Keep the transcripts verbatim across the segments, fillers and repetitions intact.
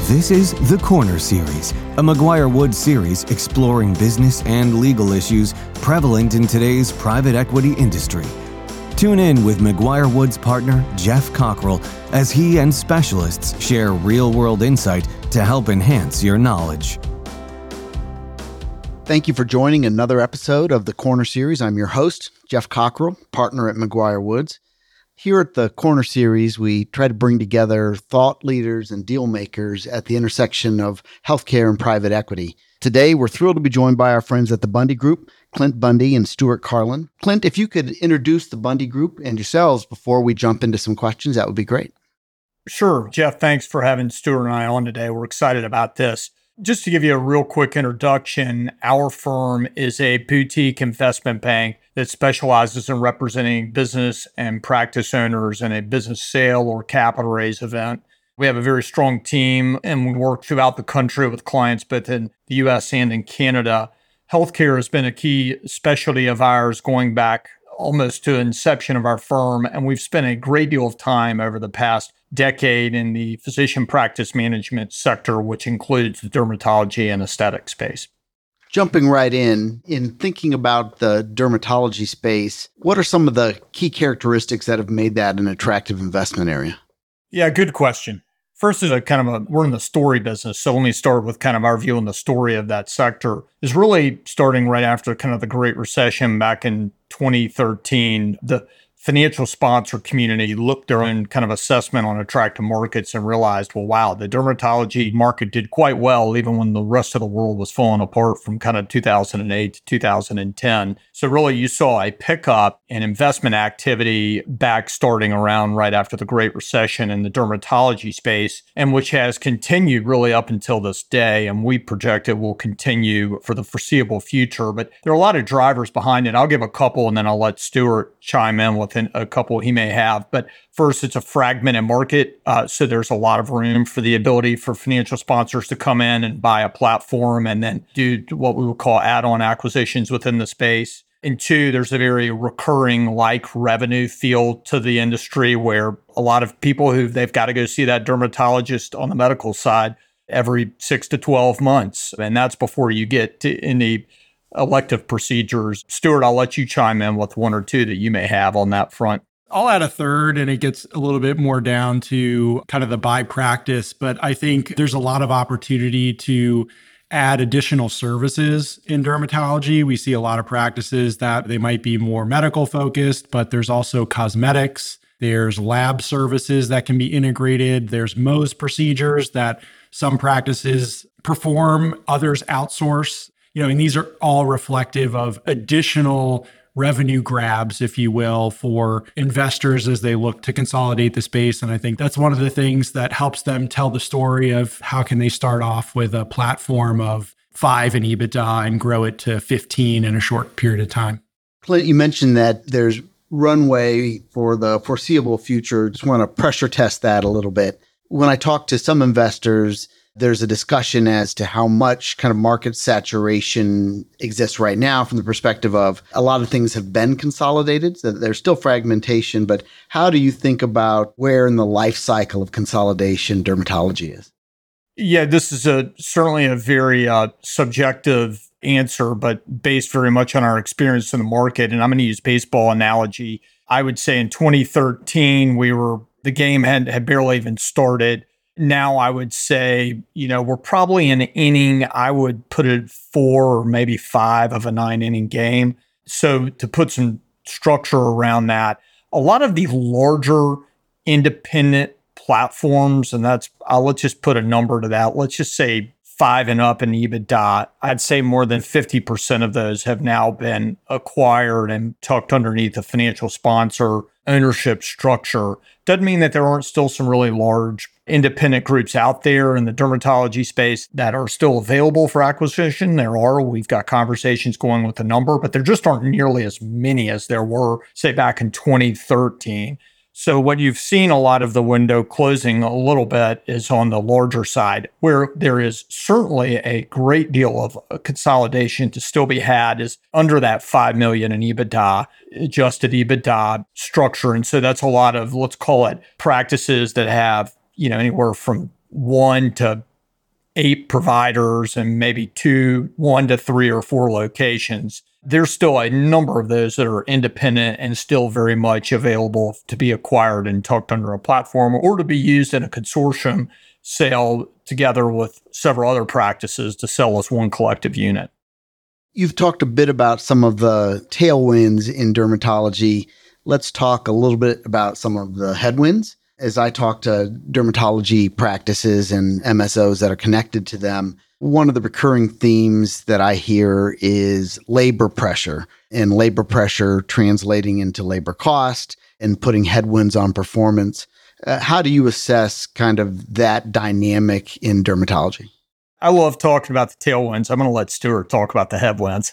This is The Corner Series, a McGuire-Woods series exploring business and legal issues prevalent in today's private equity industry. Tune in with McGuire-Woods partner Jeff Cockrell as he and specialists share real-world insight to help enhance your knowledge. Thank you for joining another episode of The Corner Series. I'm your host, Jeff Cockrell, partner at McGuire-Woods. Here at the Corner Series, we try to bring together thought leaders and deal makers at the intersection of healthcare and private equity. Today, we're thrilled to be joined by our friends at the Bundy Group, Clint Bundy and Stuart Carlin. Clint, if you could introduce the Bundy Group and yourselves before we jump into some questions, that would be great. Sure. Jeff, thanks for having Stuart and I on today. We're excited about this. Just to give you a real quick introduction, our firm is a boutique investment bank that specializes in representing business and practice owners in a business sale or capital raise event. We have a very strong team and we work throughout the country with clients both in the U S and in Canada. Healthcare has been a key specialty of ours going back almost to inception of our firm, and we've spent a great deal of time over the past decade in the physician practice management sector, which includes the dermatology and aesthetic space. Jumping right in, in thinking about the dermatology space, what are some of the key characteristics that have made that an attractive investment area? Yeah, good question. First is a kind of a, we're in the story business. So let me start with kind of our view on the story of that sector is really starting right after kind of the Great Recession back in twenty thirteen. The financial sponsor community looked their own kind of assessment on attractive markets and realized, well, wow, the dermatology market did quite well, even when the rest of the world was falling apart from kind of two thousand eight to two thousand ten. So really you saw a pickup in investment activity back starting around right after the Great Recession in the dermatology space, and which has continued really up until this day. And we project it will continue for the foreseeable future. But there are a lot of drivers behind it. I'll give a couple and then I'll let Stuart chime in with a couple he may have. But first, it's a fragmented market. Uh, so there's a lot of room for the ability for financial sponsors to come in and buy a platform and then do what we would call add-on acquisitions within the space. And two, there's a very recurring like revenue feel to the industry where a lot of people who they've got to go see that dermatologist on the medical side every six to twelve months. And that's before you get to any elective procedures. Stuart, I'll let you chime in with one or two that you may have on that front. I'll add a third, and it gets a little bit more down to kind of the by practice, but I think there's a lot of opportunity to add additional services in dermatology. We see a lot of practices that they might be more medical focused, but there's also cosmetics. There's lab services that can be integrated. There's Mohs procedures that some practices perform, others outsource. You know, and these are all reflective of additional revenue grabs, if you will, for investors as they look to consolidate the space. And I think that's one of the things that helps them tell the story of how can they start off with a platform of five in EBITDA and grow it to fifteen in a short period of time. Clint, you mentioned that there's runway for the foreseeable future. Just want to pressure test that a little bit. When I talk to some investors, there's a discussion as to how much kind of market saturation exists right now from the perspective of a lot of things have been consolidated. So there's still fragmentation, but how do you think about where in the life cycle of consolidation dermatology is? Yeah, this is a certainly a very uh, subjective answer, but based very much on our experience in the market. And I'm going to use baseball analogy. I would say in twenty thirteen, we were the game had, had barely even started. Now I would say, you know, we're probably in an inning, I would put it four or maybe five of a nine inning game. So to put some structure around that, a lot of the larger independent platforms, and that's, I'll let's just put a number to that. Let's just say five and up in EBITDA. I'd say more than fifty percent of those have now been acquired and tucked underneath a financial sponsor ownership structure. Doesn't mean that there aren't still some really large independent groups out there in the dermatology space that are still available for acquisition. There are. We've got conversations going with a number, but there just aren't nearly as many as there were, say, back in twenty thirteen. So what you've seen a lot of the window closing a little bit is on the larger side, where there is certainly a great deal of consolidation to still be had is under that five million in EBITDA, adjusted EBITDA structure. And so that's a lot of, let's call it practices that have, you know, anywhere from one to eight providers and maybe two, one to three or four locations, there's still a number of those that are independent and still very much available to be acquired and tucked under a platform or to be used in a consortium sale together with several other practices to sell as one collective unit. You've talked a bit about some of the tailwinds in dermatology. Let's talk a little bit about some of the headwinds. As I talk to dermatology practices and M S Os that are connected to them, one of the recurring themes that I hear is labor pressure, and labor pressure translating into labor cost and putting headwinds on performance. Uh, how do you assess kind of that dynamic in dermatology? I love talking about the tailwinds. I'm going to let Stuart talk about the headwinds.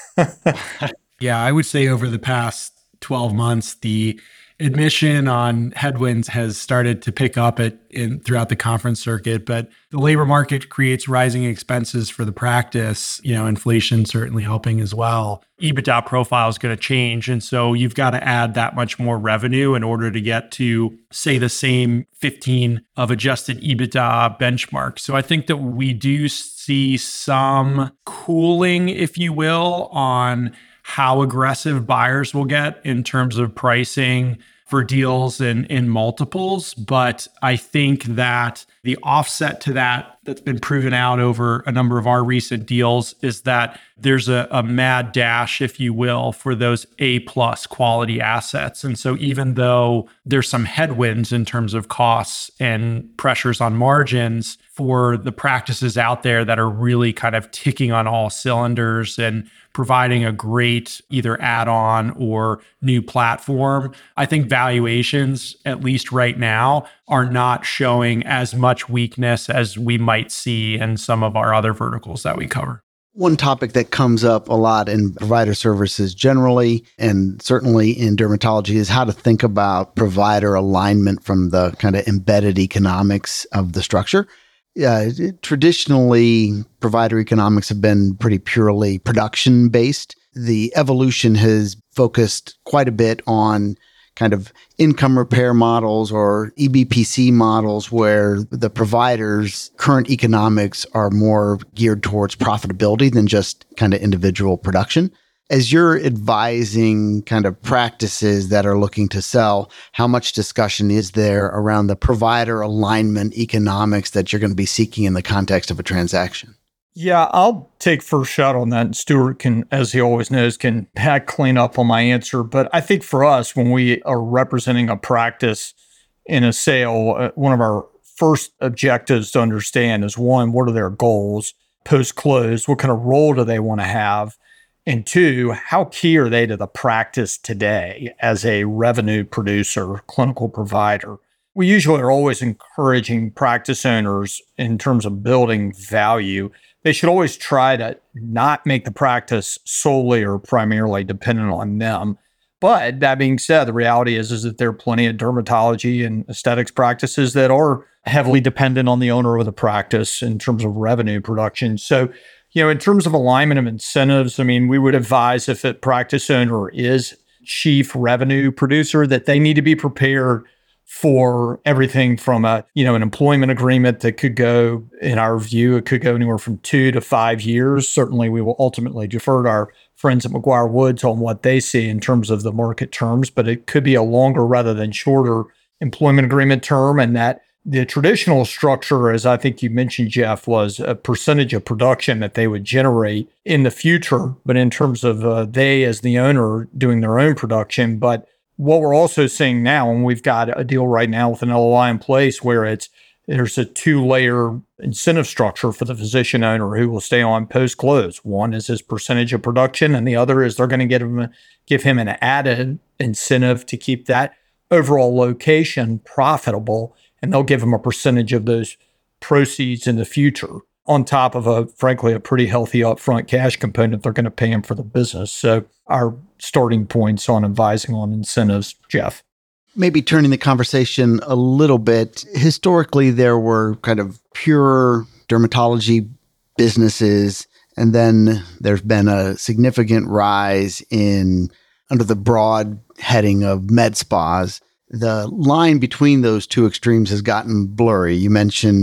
Yeah, I would say over the past twelve months, the admission on headwinds has started to pick up at in throughout the conference circuit, but the labor market creates rising expenses for the practice. You know, inflation certainly helping as well. EBITDA profile is going to change, and so you've got to add that much more revenue in order to get to, say, the same fifteen of adjusted EBITDA benchmark. So I think that we do see some cooling, if you will, on how aggressive buyers will get in terms of pricing for deals in, in multiples. But I think that the offset to that that's been proven out over a number of our recent deals is that there's a, a mad dash, if you will, for those A-plus quality assets. And so even though there's some headwinds in terms of costs and pressures on margins for the practices out there that are really kind of ticking on all cylinders and providing a great either add-on or new platform, I think valuations, at least right now, are not showing as much weakness as we might see in some of our other verticals that we cover. One topic that comes up a lot in provider services generally, and certainly in dermatology, is how to think about provider alignment from the kind of embedded economics of the structure. Yeah, traditionally, provider economics have been pretty purely production-based. The evolution has focused quite a bit on kind of income repair models or E B P C models where the provider's current economics are more geared towards profitability than just kind of individual production. As you're advising kind of practices that are looking to sell, how much discussion is there around the provider alignment economics that you're going to be seeking in the context of a transaction? Yeah, I'll take first shot on that. And Stuart can, as he always knows, can back clean up on my answer. But I think for us, when we are representing a practice in a sale, uh, one of our first objectives to understand is, one, what are their goals post-close? What kind of role do they want to have? And two, how key are they to the practice today as a revenue producer, clinical provider? We usually are always encouraging practice owners in terms of building value. They should always try to not make the practice solely or primarily dependent on them. But that being said, the reality is, is that there are plenty of dermatology and aesthetics practices that are heavily dependent on the owner of the practice in terms of revenue production. So, you know, in terms of alignment of incentives, I mean, we would advise if a practice owner is chief revenue producer that they need to be prepared for everything from a, you know, an employment agreement that could go, in our view, it could go anywhere from two to five years. Certainly, we will ultimately defer to our friends at McGuire-Woods on what they see in terms of the market terms, but it could be a longer rather than shorter employment agreement term. And that the traditional structure, as I think you mentioned, Jeff, was a percentage of production that they would generate in the future, but in terms of uh, they as the owner doing their own production. But what we're also seeing now, and we've got a deal right now with an L O I in place where it's there's a two-layer incentive structure for the physician owner who will stay on post-close. One is his percentage of production, and the other is they're going to give him, give him an added incentive to keep that overall location profitable, and they'll give him a percentage of those proceeds in the future on top of, a frankly, a pretty healthy upfront cash component they're going to pay him for the business. So our starting points on advising on incentives, Jeff. Maybe turning the conversation a little bit, historically, there were kind of pure dermatology businesses, and then there's been a significant rise in, under the broad heading of med spas. The line between those two extremes has gotten blurry. You mentioned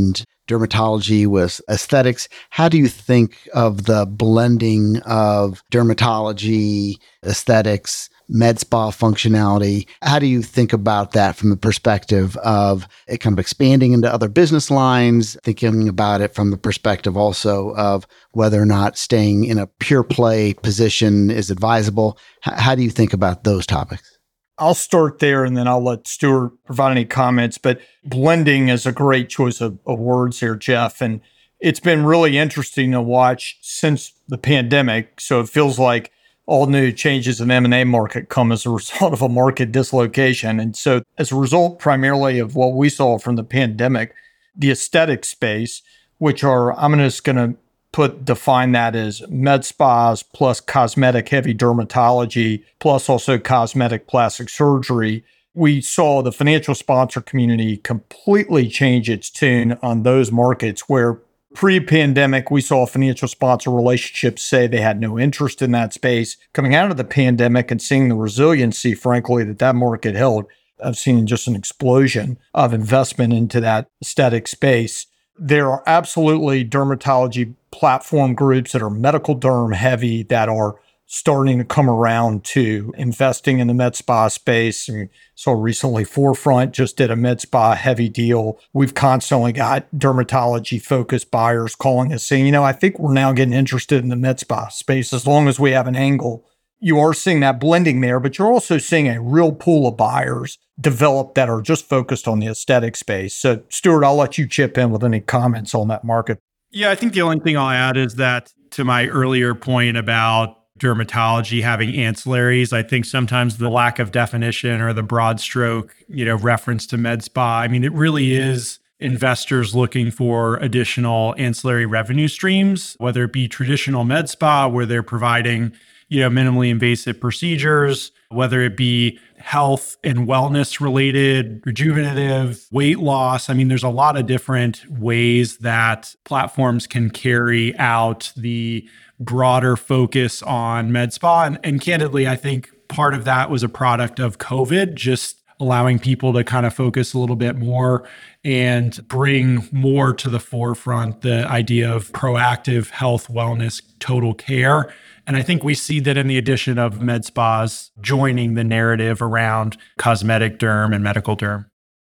dermatology with aesthetics. How do you think of the blending of dermatology, aesthetics, med spa functionality? How do you think about that from the perspective of it kind of expanding into other business lines, thinking about it from the perspective also of whether or not staying in a pure play position is advisable? H- how do you think about those topics? I'll start there and then I'll let Stuart provide any comments. But blending is a great choice of, of words here, Jeff. And it's been really interesting to watch since the pandemic. So it feels like all new changes in the M and A market come as a result of a market dislocation. And so as a result primarily of what we saw from the pandemic, the aesthetic space, which are, I'm just going to put define that as med spas plus cosmetic heavy dermatology, plus also cosmetic plastic surgery. We saw the financial sponsor community completely change its tune on those markets where pre-pandemic, we saw financial sponsor relationships say they had no interest in that space. Coming out of the pandemic and seeing the resiliency, frankly, that that market held, I've seen just an explosion of investment into that aesthetic space. There are absolutely dermatology platform groups that are medical derm heavy that are starting to come around to investing in the med spa space. And so recently, Forefront just did a med spa heavy deal. We've constantly got dermatology focused buyers calling us saying, you know, I think we're now getting interested in the med spa space as long as we have an angle. You are seeing that blending there, but you're also seeing a real pool of buyers develop that are just focused on the aesthetic space. So, Stuart, I'll let you chip in with any comments on that market. Yeah, I think the only thing I'll add is that to my earlier point about dermatology having ancillaries, I think sometimes the lack of definition or the broad stroke, you know, reference to med spa, I mean, it really is investors looking for additional ancillary revenue streams, whether it be traditional med spa where they're providing, you know, minimally invasive procedures, whether it be health and wellness related, rejuvenative, weight loss. I mean, there's a lot of different ways that platforms can carry out the broader focus on med spa. And, and candidly, I think part of that was a product of COVID, just allowing people to kind of focus a little bit more and bring more to the forefront the idea of proactive health, wellness, total care. And I think we see that in the addition of med spas joining the narrative around cosmetic derm and medical derm.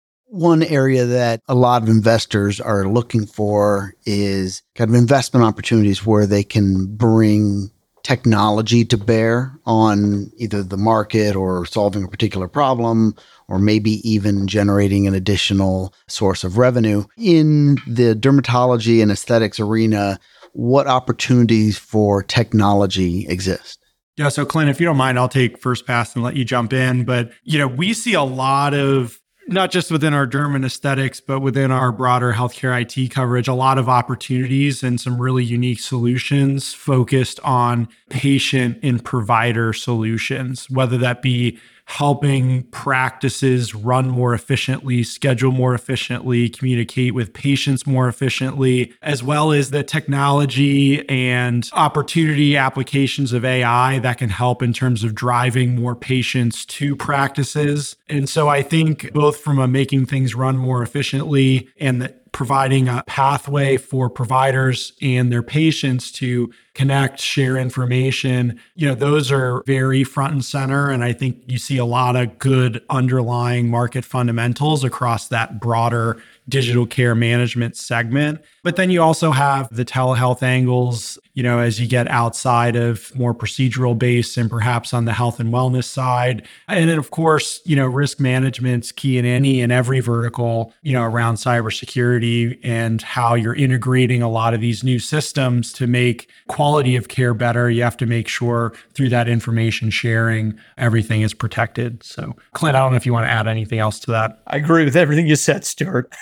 One area that a lot of investors are looking for is kind of investment opportunities where they can bring technology to bear on either the market or solving a particular problem, or maybe even generating an additional source of revenue. In the dermatology and aesthetics arena, what opportunities for technology exist? Yeah, so Clint, if you don't mind, I'll take first pass and let you jump in. But, you know, we see a lot of, not just within our derm and aesthetics, but within our broader healthcare I T coverage, a lot of opportunities and some really unique solutions focused on patient and provider solutions, whether that be helping practices run more efficiently, schedule more efficiently, communicate with patients more efficiently, as well as the technology and opportunity applications of A I that can help in terms of driving more patients to practices. And so I think both from a making things run more efficiently and the providing a pathway for providers and their patients to connect, share information, you know, those are very front and center. And I think you see a lot of good underlying market fundamentals across that broader digital care management segment. But then you also have the telehealth angles, you know, as you get outside of more procedural based and perhaps on the health and wellness side. And then, of course, you know, risk management's key in any and every vertical, you know, around cybersecurity and how you're integrating a lot of these new systems to make quality of care better. You have to make sure through that information sharing, everything is protected. So, Clint, I don't know if you want to add anything else to that. I agree with everything you said, Stuart.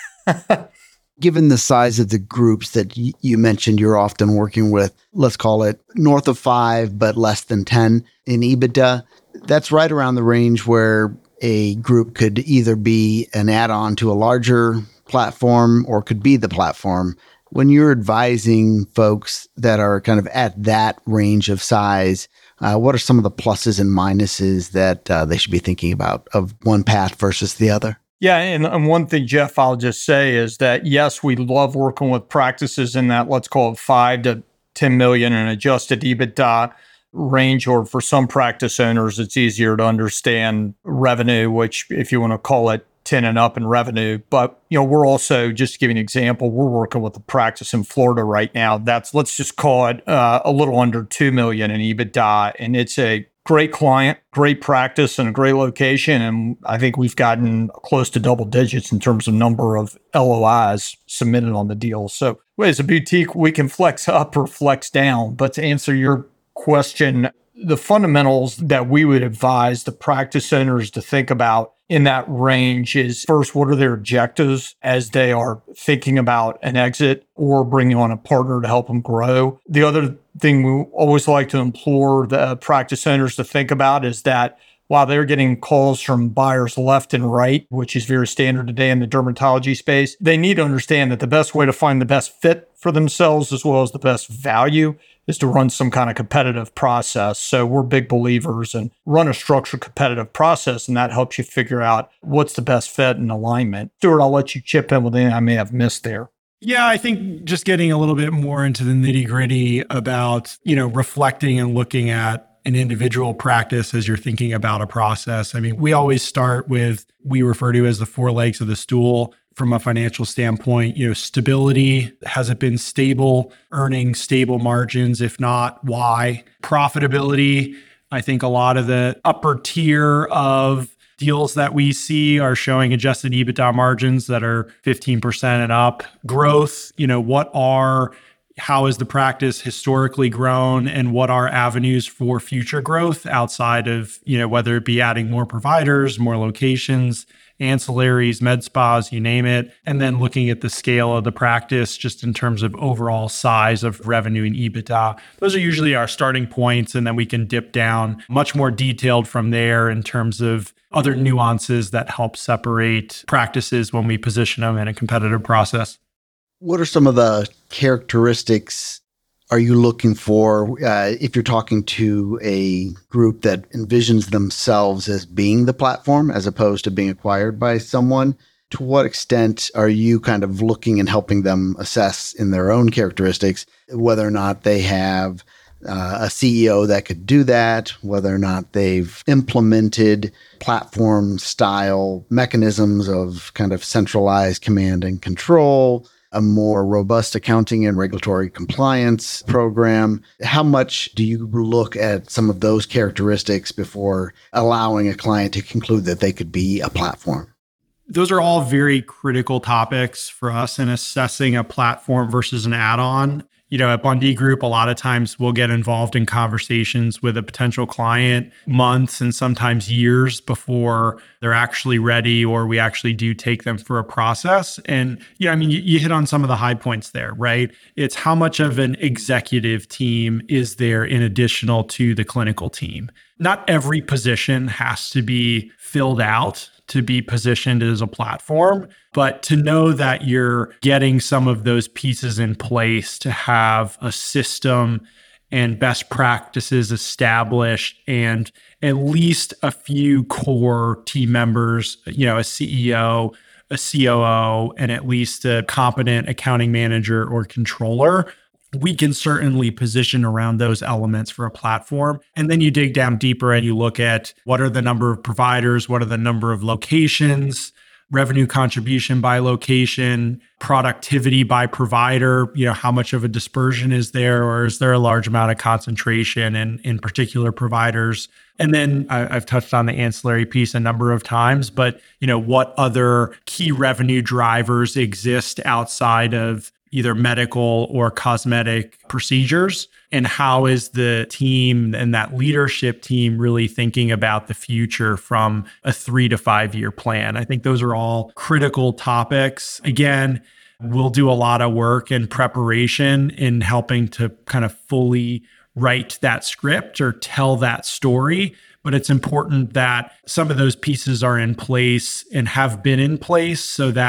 Given the size of the groups that y- you mentioned you're often working with, let's call it north of five, but less than ten in EBITDA, that's right around the range where a group could either be an add-on to a larger platform or could be the platform. When you're advising folks that are kind of at that range of size, uh, what are some of the pluses and minuses that uh, they should be thinking about of one path versus the other? Yeah, and, and one thing, Jeff, I'll just say is that, yes, we love working with practices in that, let's call it five to ten million in adjusted EBITDA range, or for some practice owners, it's easier to understand revenue, which if you want to call it ten and up in revenue. But, you know, we're also, just to give you an example, we're working with a practice in Florida right now. That's, let's just call it uh, a little under two million in EBITDA. And it's a great client, great practice, and a great location. And I think we've gotten close to double digits in terms of number of L O Is submitted on the deal. So as a boutique, we can flex up or flex down. But to answer your question, the fundamentals that we would advise the practice owners to think about in that range is, first, what are their objectives as they are thinking about an exit or bringing on a partner to help them grow? The other thing we always like to implore the practice owners to think about is that while they're getting calls from buyers left and right, which is very standard today in the dermatology space, they need to understand that the best way to find the best fit for themselves as well as the best value is to run some kind of competitive process. So we're big believers in run a structured competitive process, and that helps you figure out what's the best fit and alignment. Stuart, I'll let you chip in with anything I may have missed there. Yeah, I think just getting a little bit more into the nitty gritty about, you know, reflecting and looking at an individual practice as you're thinking about a process. I mean, we always start with, we refer to as the four legs of the stool. From a financial standpoint, you know, stability, has it been stable, earning stable margins? If not, why? Profitability, I think a lot of the upper tier of deals that we see are showing adjusted EBITDA margins that are fifteen percent and up. Growth, you know, what are, how has the practice historically grown, and what are avenues for future growth outside of, you know, whether it be adding more providers, more locations, ancillaries, med spas, you name it. And then looking at the scale of the practice, just in terms of overall size of revenue and EBITDA. Those are usually our starting points. And then we can dip down much more detailed from there in terms of other nuances that help separate practices when we position them in a competitive process. What are some of the characteristics are you looking for uh, if you're talking to a group that envisions themselves as being the platform as opposed to being acquired by someone? To what extent are you kind of looking and helping them assess in their own characteristics whether or not they have uh, a C E O that could do that, whether or not they've implemented platform style mechanisms of kind of centralized command and control, a more robust accounting and regulatory compliance program? How much do you look at some of those characteristics before allowing a client to conclude that they could be a platform? Those are all very critical topics for us in assessing a platform versus an add-on. You know, at Bundy Group, a lot of times we'll get involved in conversations with a potential client months and sometimes years before they're actually ready, or we actually do take them for a process. And, you know, I mean, you, you hit on some of the high points there, right? It's how much of an executive team is there in additional to the clinical team? Not every position has to be filled out to be positioned as a platform, but to know that you're getting some of those pieces in place to have a system and best practices established, and at least a few core team members, you know, a C E O, a C O O, and at least a competent accounting manager or controller. We can certainly position around those elements for a platform. And then you dig down deeper and you look at what are the number of providers, what are the number of locations, revenue contribution by location, productivity by provider, you know, how much of a dispersion is there, or is there a large amount of concentration in, in particular providers? And then I, I've touched on the ancillary piece a number of times, but, you know, what other key revenue drivers exist outside of either medical or cosmetic procedures? And how is the team and that leadership team really thinking about the future from a three to five year plan? I think those are all critical topics. Again, we'll do a lot of work and preparation in helping to kind of fully write that script or tell that story. But it's important that some of those pieces are in place and have been in place so that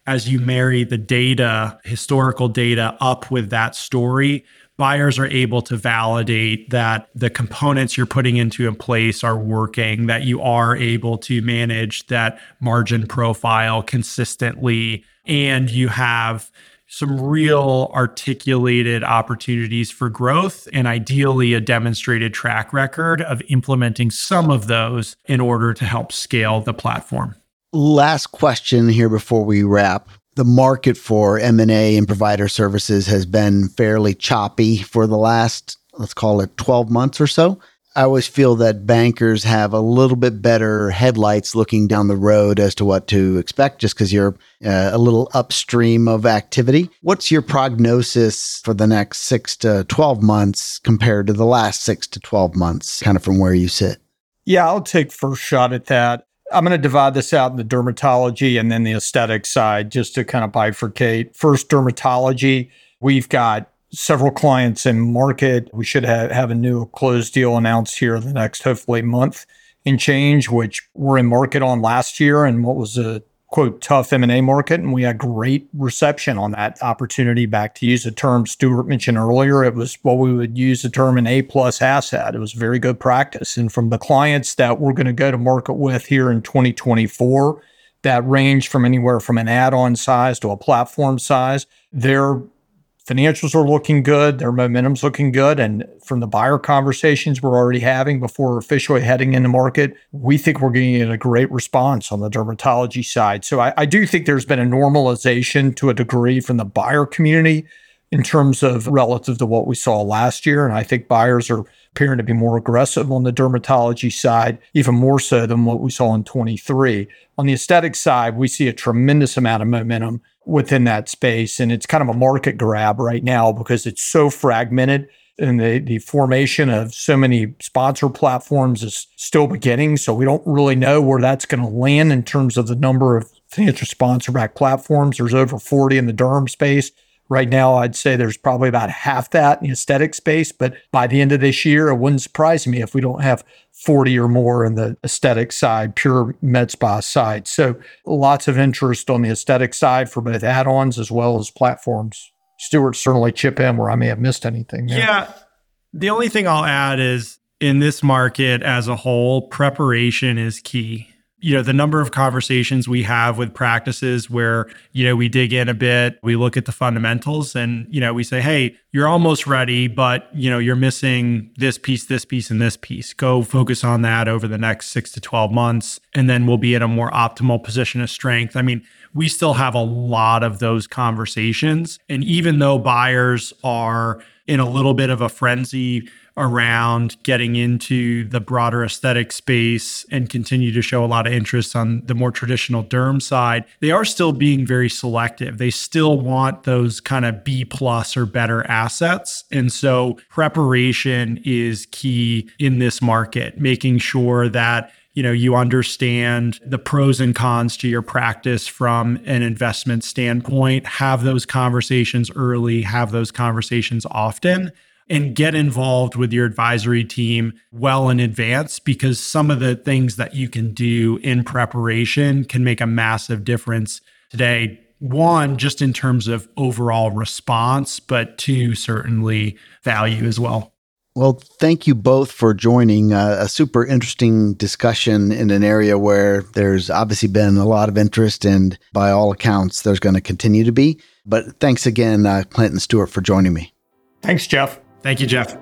as you marry the data, historical data up with that story, buyers are able to validate that the components you're putting into in place are working, that you are able to manage that margin profile consistently, and you have some real articulated opportunities for growth and ideally a demonstrated track record of implementing some of those in order to help scale the platform. Last question here before we wrap. The market for M and A and provider services has been fairly choppy for the last, let's call it twelve months or so. I always feel that bankers have a little bit better headlights looking down the road as to what to expect, just because you're uh, a little upstream of activity. What's your prognosis for the next six to twelve months compared to the last six to twelve months, kind of from where you sit? Yeah, I'll take first shot at that. I'm going to divide this out in the dermatology and then the aesthetic side just to kind of bifurcate. First, dermatology. We've got several clients in market. We should have, have a new closed deal announced here in the next, hopefully, month and change, which we're in market on last year and what was a, quote, tough M and A market. And we had great reception on that opportunity. Back to use a term Stuart mentioned earlier, it was what we would use the term an A-plus asset. It was very good practice. And from the clients that we're going to go to market with here in twenty twenty-four, that range from anywhere from an add-on size to a platform size, their financials are looking good, their momentum's looking good, and from the buyer conversations we're already having before officially heading into market, we think we're getting a great response on the dermatology side. So I, I do think there's been a normalization to a degree from the buyer community in terms of relative to what we saw last year, and I think buyers are appearing to be more aggressive on the dermatology side, even more so than what we saw in twenty-three. On the aesthetic side, we see a tremendous amount of momentum within that space. And it's kind of a market grab right now because it's so fragmented and the, the formation of so many sponsor platforms is still beginning. So we don't really know where that's going to land in terms of the number of financial sponsor-backed platforms. There's over forty in the derm space. Right now, I'd say there's probably about half that in the aesthetic space. But by the end of this year, it wouldn't surprise me if we don't have forty or more in the aesthetic side, pure med spa side. So lots of interest on the aesthetic side for both add-ons as well as platforms. Stuart, certainly chip in where I may have missed anything there. Yeah. The only thing I'll add is in this market as a whole, preparation is key. You know, the number of conversations we have with practices where, you know, we dig in a bit, we look at the fundamentals and, you know, we say, hey, you're almost ready, but, you know, you're missing this piece, this piece, and this piece. Go focus on that over the next six to twelve months, and then we'll be in a more optimal position of strength. I mean, we still have a lot of those conversations. And even though buyers are in a little bit of a frenzy around getting into the broader aesthetic space and continue to show a lot of interest on the more traditional derm side, they are still being very selective. They still want those kind of B plus or better assets. And so preparation is key in this market, making sure that you know, you understand the pros and cons to your practice from an investment standpoint, have those conversations early, have those conversations often, and get involved with your advisory team well in advance, because some of the things that you can do in preparation can make a massive difference today. One, just in terms of overall response, but two, certainly value as well. Well, thank you both for joining uh, a super interesting discussion in an area where there's obviously been a lot of interest, and by all accounts, there's going to continue to be. But thanks again, uh, Clint and Stuart, for joining me. Thanks, Jeff. Thank you, Jeff.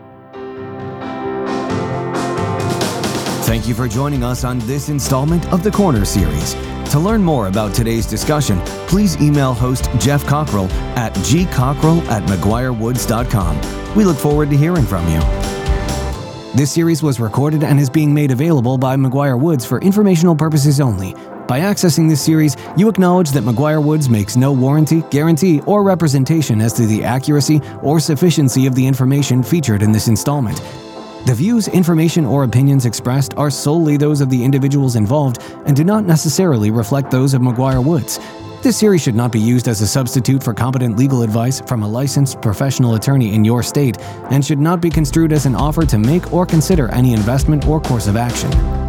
Thank you for joining us on this installment of the Corner Series. To learn more about today's discussion, please email host Jeff Cockrell at g cockrell at mcguire woods dot com. We look forward to hearing from you. This series was recorded and is being made available by McGuire Woods for informational purposes only. By accessing this series, you acknowledge that McGuire Woods makes no warranty, guarantee, or representation as to the accuracy or sufficiency of the information featured in this installment. The views, information, or opinions expressed are solely those of the individuals involved and do not necessarily reflect those of McGuire Woods. This series should not be used as a substitute for competent legal advice from a licensed professional attorney in your state and should not be construed as an offer to make or consider any investment or course of action.